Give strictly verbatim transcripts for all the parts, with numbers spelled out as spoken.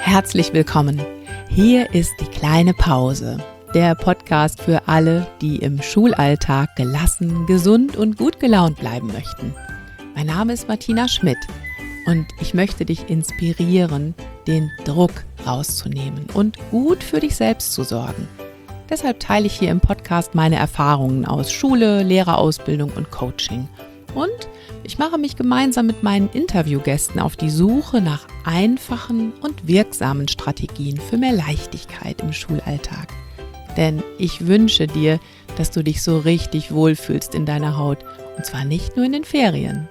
Herzlich willkommen. Hier ist die kleine Pause, der Podcast für alle, die im Schulalltag gelassen, gesund und gut gelaunt bleiben möchten. Mein Name ist Martina Schmidt und ich möchte dich inspirieren, den Druck rauszunehmen und gut für dich selbst zu sorgen. Deshalb teile ich hier im Podcast meine Erfahrungen aus Schule, Lehrerausbildung und Coaching. Und ich mache mich gemeinsam mit meinen Interviewgästen auf die Suche nach einfachen und wirksamen Strategien für mehr Leichtigkeit im Schulalltag. Denn ich wünsche dir, dass du dich so richtig wohlfühlst in deiner Haut, und zwar nicht nur in den Ferien.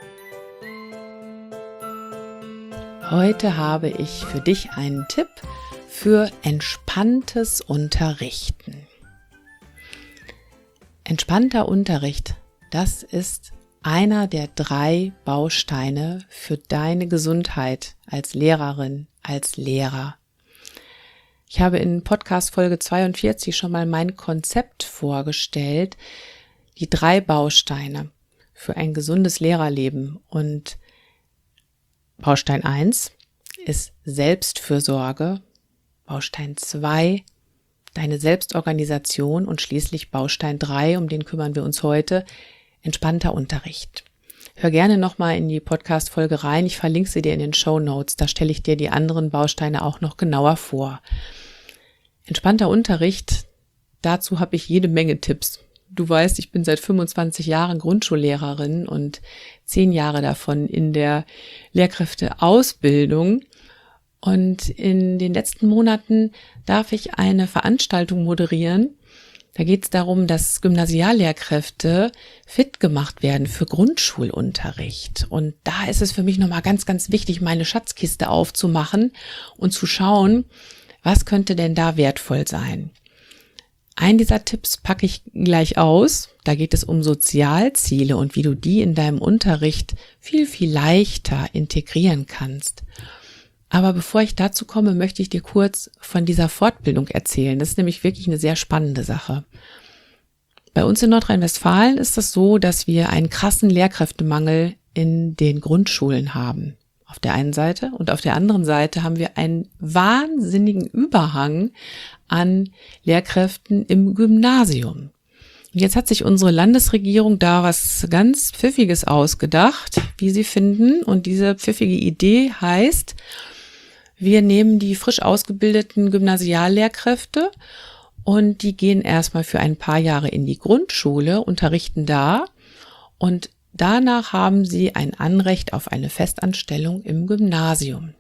Heute habe ich für dich einen Tipp für entspanntes Unterrichten. Entspannter Unterricht, das ist einer der drei Bausteine für deine Gesundheit als Lehrerin, als Lehrer. Ich habe in Podcast Folge zweiundvierzig schon mal mein Konzept vorgestellt, die drei Bausteine für ein gesundes Lehrerleben. Und Baustein eins ist Selbstfürsorge, Baustein zwei deine Selbstorganisation und schließlich Baustein drei, um den kümmern wir uns heute, entspannter Unterricht. Hör gerne nochmal in die Podcast-Folge rein. Ich verlinke sie dir in den Shownotes. Da stelle ich dir die anderen Bausteine auch noch genauer vor. Entspannter Unterricht, dazu habe ich jede Menge Tipps. Du weißt, ich bin seit fünfundzwanzig Jahren Grundschullehrerin und zehn Jahre davon in der Lehrkräfteausbildung. Und in den letzten Monaten darf ich eine Veranstaltung moderieren. Da geht es darum, dass Gymnasiallehrkräfte fit gemacht werden für Grundschulunterricht. Und da ist es für mich nochmal ganz, ganz wichtig, meine Schatzkiste aufzumachen und zu schauen, was könnte denn da wertvoll sein. Einen dieser Tipps packe ich gleich aus. Da geht es um Sozialziele und wie du die in deinem Unterricht viel, viel leichter integrieren kannst. Aber bevor ich dazu komme, möchte ich dir kurz von dieser Fortbildung erzählen. Das ist nämlich wirklich eine sehr spannende Sache. Bei uns in Nordrhein-Westfalen ist es so, dass wir einen krassen Lehrkräftemangel in den Grundschulen haben. Auf der einen Seite und auf der anderen Seite haben wir einen wahnsinnigen Überhang an Lehrkräften im Gymnasium. Und jetzt hat sich unsere Landesregierung da was ganz Pfiffiges ausgedacht, wie sie finden. Und diese pfiffige Idee heißt, wir nehmen die frisch ausgebildeten Gymnasiallehrkräfte und die gehen erstmal für ein paar Jahre in die Grundschule, unterrichten da und danach haben sie ein Anrecht auf eine Festanstellung im Gymnasium.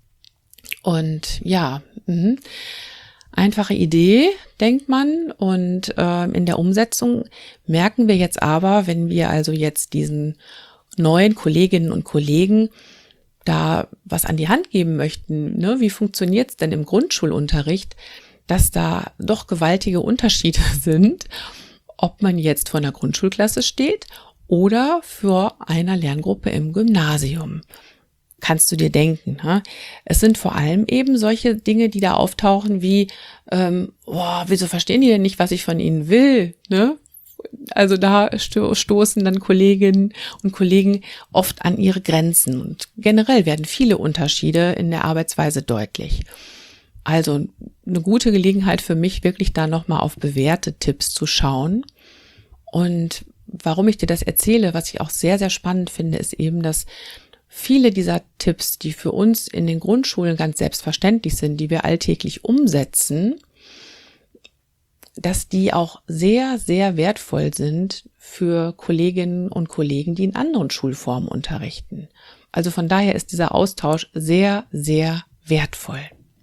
Und ja, mh, einfache Idee, denkt man, und äh, in der Umsetzung merken wir jetzt aber, wenn wir also jetzt diesen neuen Kolleginnen und Kollegen da was an die Hand geben möchten, ne, wie funktioniert's denn im Grundschulunterricht, dass da doch gewaltige Unterschiede sind, ob man jetzt vor einer Grundschulklasse steht oder für einer Lerngruppe im Gymnasium. Kannst du dir denken, ne? Es sind vor allem eben solche Dinge, die da auftauchen wie, ähm, boah, wieso verstehen die denn nicht, was ich von ihnen will, ne? Also da sto- stoßen dann Kolleginnen und Kollegen oft an ihre Grenzen und generell werden viele Unterschiede in der Arbeitsweise deutlich. Also eine gute Gelegenheit für mich, wirklich da nochmal auf bewährte Tipps zu schauen. Und warum ich dir das erzähle, was ich auch sehr, sehr spannend finde, ist eben, dass viele dieser Tipps, die für uns in den Grundschulen ganz selbstverständlich sind, die wir alltäglich umsetzen, dass die auch sehr, sehr wertvoll sind für Kolleginnen und Kollegen, die in anderen Schulformen unterrichten. Also von daher ist dieser Austausch sehr, sehr wertvoll.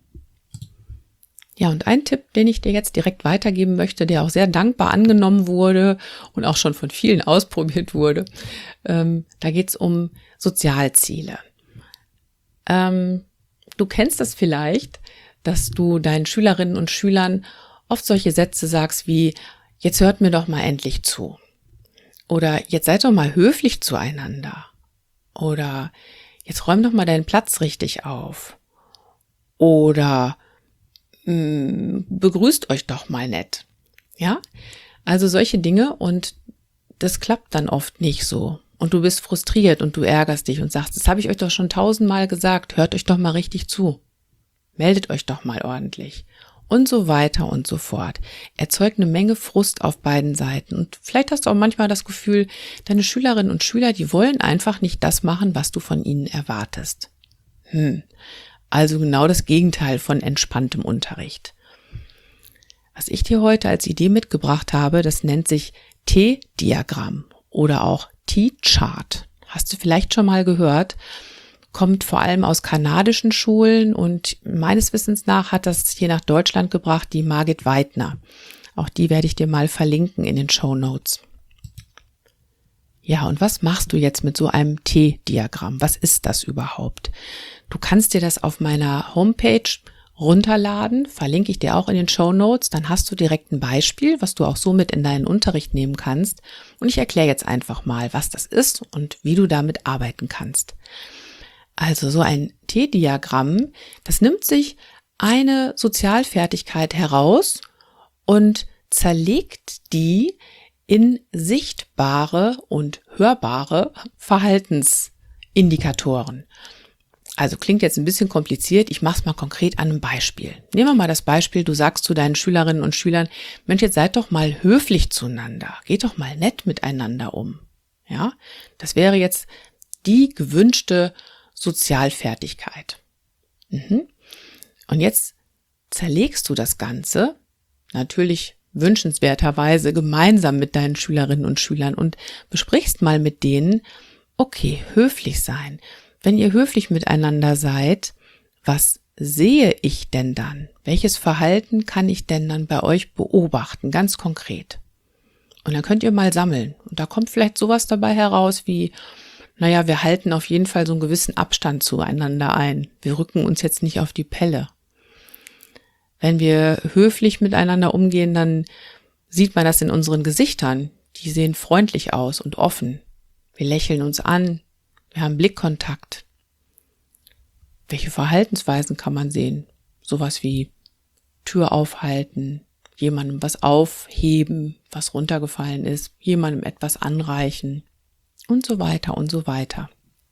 Ja, und ein Tipp, den ich dir jetzt direkt weitergeben möchte, der auch sehr dankbar angenommen wurde und auch schon von vielen ausprobiert wurde, ähm, da geht es um Sozialziele. Ähm, du kennst das vielleicht, dass du deinen Schülerinnen und Schülern oft solche Sätze sagst wie, jetzt hört mir doch mal endlich zu. Oder jetzt seid doch mal höflich zueinander. Oder jetzt räum doch mal deinen Platz richtig auf. Oder mh, begrüßt euch doch mal nett. Ja? Also solche Dinge, und das klappt dann oft nicht so. Und du bist frustriert und du ärgerst dich und sagst, das habe ich euch doch schon tausendmal gesagt, hört euch doch mal richtig zu. meldet euch doch mal ordentlich. Und so weiter und so fort. Erzeugt eine Menge Frust auf beiden Seiten. Und vielleicht hast du auch manchmal das Gefühl, deine Schülerinnen und Schüler, die wollen einfach nicht das machen, was du von ihnen erwartest. Hm. Also genau das Gegenteil von entspanntem Unterricht. Was ich dir heute als Idee mitgebracht habe, das nennt sich T-Diagramm oder auch T-Chart. Hast du vielleicht schon mal gehört? Kommt vor allem aus kanadischen Schulen und meines Wissens nach hat das hier nach Deutschland gebracht die Margit Weidner. Auch die werde ich dir mal verlinken in den Shownotes. Ja, und was machst du jetzt mit so einem T-Diagramm? Was ist das überhaupt? Du kannst dir das auf meiner Homepage runterladen, verlinke ich dir auch in den Shownotes, dann hast du direkt ein Beispiel, was du auch so mit in deinen Unterricht nehmen kannst. Und ich erkläre jetzt einfach mal, was das ist und wie du damit arbeiten kannst. Also so ein T-Diagramm, das nimmt sich eine Sozialfertigkeit heraus und zerlegt die in sichtbare und hörbare Verhaltensindikatoren. Also klingt jetzt ein bisschen kompliziert, ich mache es mal konkret an einem Beispiel. Nehmen wir mal das Beispiel, du sagst zu deinen Schülerinnen und Schülern, Mensch, jetzt seid doch mal höflich zueinander, geht doch mal nett miteinander um. Ja, das wäre jetzt die gewünschte Sozialfertigkeit. Mhm. Und jetzt zerlegst du das Ganze, natürlich wünschenswerterweise gemeinsam mit deinen Schülerinnen und Schülern und besprichst mal mit denen, okay, höflich sein. Wenn ihr höflich miteinander seid, was sehe ich denn dann? Welches Verhalten kann ich denn dann bei euch beobachten, ganz konkret? Und dann könnt ihr mal sammeln. Und da kommt vielleicht sowas dabei heraus wie, naja, wir halten auf jeden Fall so einen gewissen Abstand zueinander ein. Wir rücken uns jetzt nicht auf die Pelle. Wenn wir höflich miteinander umgehen, dann sieht man das in unseren Gesichtern. Die sehen freundlich aus und offen. Wir lächeln uns an. Wir haben Blickkontakt. Welche Verhaltensweisen kann man sehen? Sowas wie Tür aufhalten, jemandem was aufheben, was runtergefallen ist, jemandem etwas anreichen. Und so weiter und so weiter.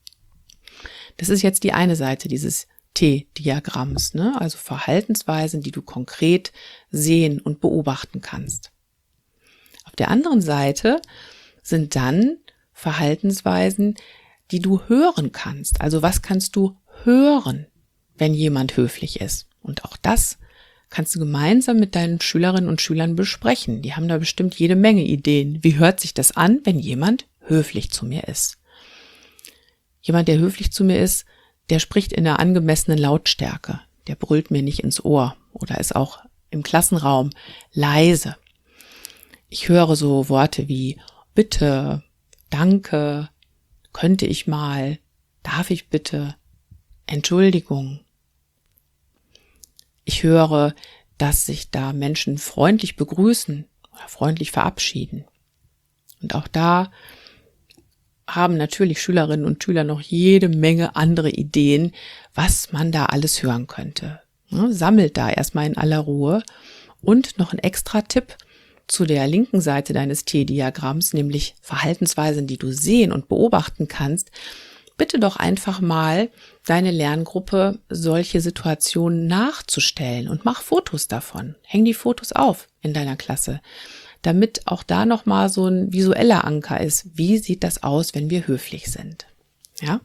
Das ist jetzt die eine Seite dieses T-Diagramms, ne? Also Verhaltensweisen, die du konkret sehen und beobachten kannst. Auf der anderen Seite sind dann Verhaltensweisen, die du hören kannst. Also was kannst du hören, wenn jemand höflich ist? Und auch das kannst du gemeinsam mit deinen Schülerinnen und Schülern besprechen. Die haben da bestimmt jede Menge Ideen. Wie hört sich das an, wenn jemand höflich zu mir ist? Jemand, der höflich zu mir ist, der spricht in einer angemessenen Lautstärke. Der brüllt mir nicht ins Ohr oder ist auch im Klassenraum leise. Ich höre so Worte wie bitte, danke, könnte ich mal, darf ich bitte, Entschuldigung. Ich höre, dass sich da Menschen freundlich begrüßen oder freundlich verabschieden. Und auch da haben natürlich Schülerinnen und Schüler noch jede Menge andere Ideen, was man da alles hören könnte. Ja, sammelt da erstmal in aller Ruhe. Und noch ein extra Tipp zu der linken Seite deines T-Diagramms, nämlich Verhaltensweisen, die du sehen und beobachten kannst. Bitte doch einfach mal deine Lerngruppe solche Situationen nachzustellen und mach Fotos davon. Häng die Fotos auf in deiner Klasse, damit auch da nochmal so ein visueller Anker ist. Wie sieht das aus, wenn wir höflich sind? Ja?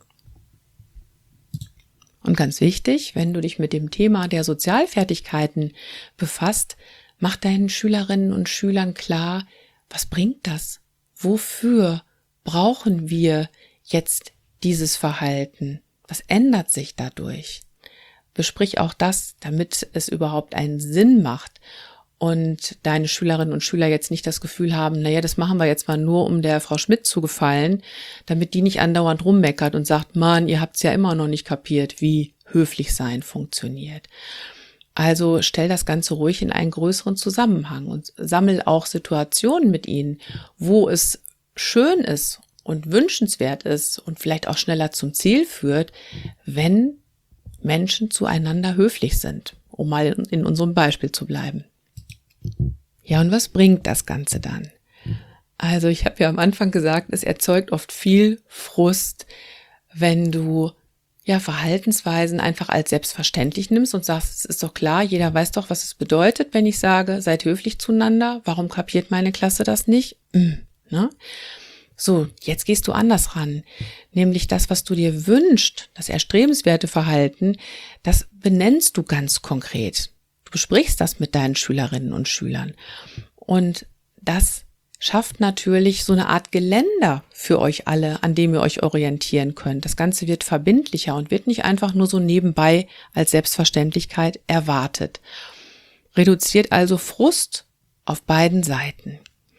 Und ganz wichtig, wenn du dich mit dem Thema der Sozialfertigkeiten befasst, mach deinen Schülerinnen und Schülern klar, was bringt das? Wofür brauchen wir jetzt dieses Verhalten? Was ändert sich dadurch? Besprich auch das, damit es überhaupt einen Sinn macht und deine Schülerinnen und Schüler jetzt nicht das Gefühl haben, naja, das machen wir jetzt mal nur, um der Frau Schmidt zu gefallen, damit die nicht andauernd rummeckert und sagt, Mann, ihr habt's ja immer noch nicht kapiert, wie höflich sein funktioniert. Also stell das Ganze ruhig in einen größeren Zusammenhang und sammel auch Situationen mit ihnen, wo es schön ist und wünschenswert ist und vielleicht auch schneller zum Ziel führt, wenn Menschen zueinander höflich sind, um mal in unserem Beispiel zu bleiben. Ja, und was bringt das Ganze dann? Also ich habe ja am Anfang gesagt, es erzeugt oft viel Frust, wenn du ja, Verhaltensweisen einfach als selbstverständlich nimmst und sagst, es ist doch klar, jeder weiß doch, was es bedeutet, wenn ich sage, seid höflich zueinander. Warum kapiert meine Klasse das nicht? Mm, ne? So, jetzt gehst du anders ran. Nämlich das, was du dir wünschst, das erstrebenswerte Verhalten, das benennst du ganz konkret. Du besprichst das mit deinen Schülerinnen und Schülern. Und das schafft natürlich so eine Art Geländer für euch alle, an dem ihr euch orientieren könnt. Das Ganze wird verbindlicher und wird nicht einfach nur so nebenbei als Selbstverständlichkeit erwartet. Reduziert also Frust auf beiden Seiten.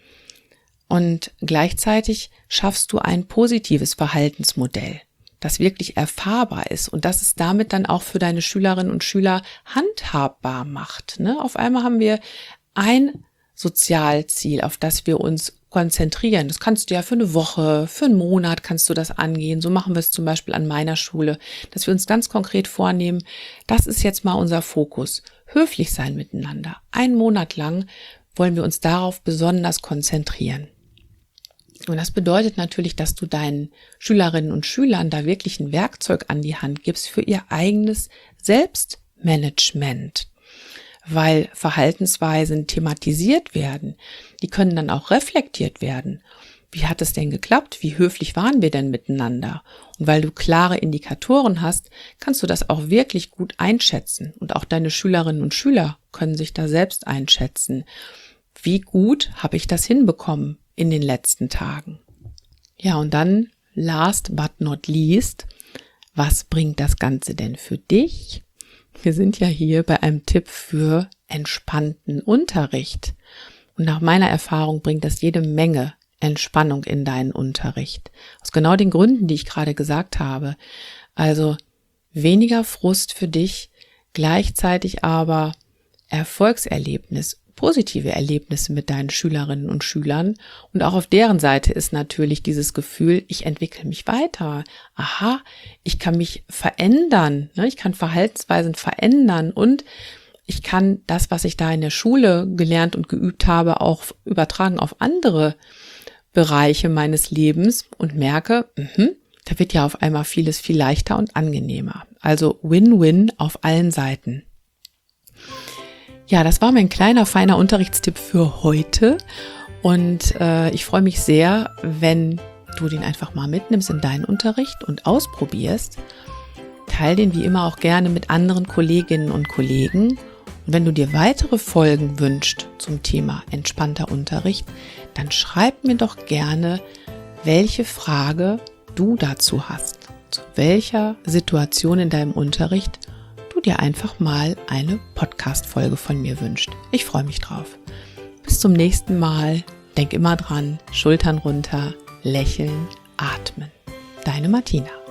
Und gleichzeitig schaffst du ein positives Verhaltensmodell, das wirklich erfahrbar ist und das es damit dann auch für deine Schülerinnen und Schüler handhabbar macht. Ne? Auf einmal haben wir ein Sozialziel, auf das wir uns konzentrieren. Das kannst du ja für eine Woche, für einen Monat kannst du das angehen. So machen wir es zum Beispiel an meiner Schule, dass wir uns ganz konkret vornehmen, das ist jetzt mal unser Fokus. Höflich sein miteinander. Einen Monat lang wollen wir uns darauf besonders konzentrieren. Und das bedeutet natürlich, dass du deinen Schülerinnen und Schülern da wirklich ein Werkzeug an die Hand gibst für ihr eigenes Selbstmanagement. Weil Verhaltensweisen thematisiert werden, die können dann auch reflektiert werden. Wie hat es denn geklappt? Wie höflich waren wir denn miteinander? Und weil du klare Indikatoren hast, kannst du das auch wirklich gut einschätzen. Und auch deine Schülerinnen und Schüler können sich da selbst einschätzen. Wie gut habe ich das hinbekommen in den letzten Tagen? Ja, und dann, last but not least, was bringt das Ganze denn für dich? Wir sind ja hier bei einem Tipp für entspannten Unterricht. Und nach meiner Erfahrung bringt das jede Menge Entspannung in deinen Unterricht. Aus genau den Gründen, die ich gerade gesagt habe. Also weniger Frust für dich, gleichzeitig aber Erfolgserlebnis, positive Erlebnisse mit deinen Schülerinnen und Schülern. Und auch auf deren Seite ist natürlich dieses Gefühl, ich entwickle mich weiter. Aha, ich kann mich verändern, ne? Ich kann Verhaltensweisen verändern und ich kann das, was ich da in der Schule gelernt und geübt habe, auch übertragen auf andere Bereiche meines Lebens und merke, mh, da wird ja auf einmal vieles viel leichter und angenehmer. Also Win-Win auf allen Seiten. Ja, das war mein kleiner, feiner Unterrichtstipp für heute und äh, ich freue mich sehr, wenn du den einfach mal mitnimmst in deinen Unterricht und ausprobierst. Teil den wie immer auch gerne mit anderen Kolleginnen und Kollegen. Und wenn du dir weitere Folgen wünschst zum Thema entspannter Unterricht, dann schreib mir doch gerne, welche Frage du dazu hast. Zu welcher Situation in deinem Unterricht du dir einfach mal eine Podcast-Folge von mir wünschst. Ich freue mich drauf. Bis zum nächsten Mal. Denk immer dran, Schultern runter, lächeln, atmen. Deine Martina.